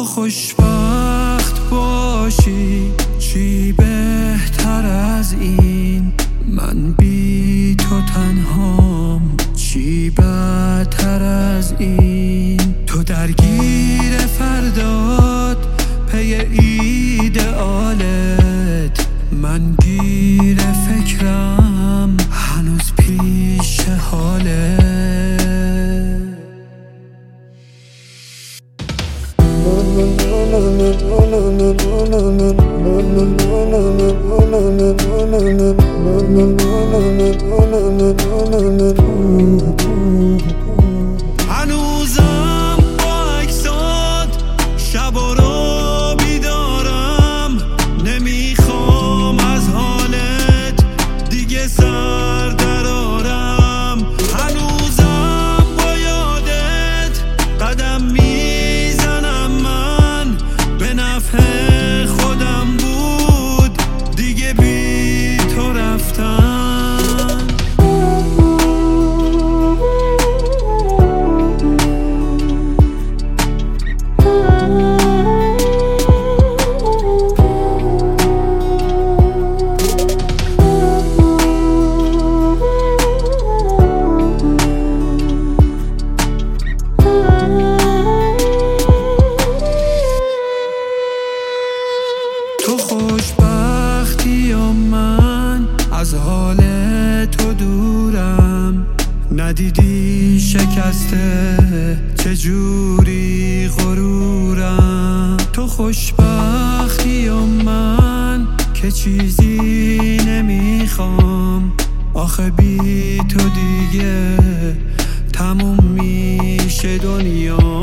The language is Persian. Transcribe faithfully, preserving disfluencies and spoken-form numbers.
خوشبخت باشی چی بهتر از این، من بی تو تنهام چی بدتر از این. تو درگیر فردات پی ایدئالت، من گیر فکرم هنوز پیش حالت. هنوزم با عکسات شب رو بیدارم، نمیخوام از حالت دیگه سر درارم. هنوزم با یادت قدم میزنم، من به نفع خودم بود دیگه بی تو رفتم. تو خوشبختی و من از حال تو دورم، ندیدی شکسته چجوری غرورم. تو خوشبختی و من که چیزی نمیخوام، آخه بی تو دیگه تموم میشه دنیا.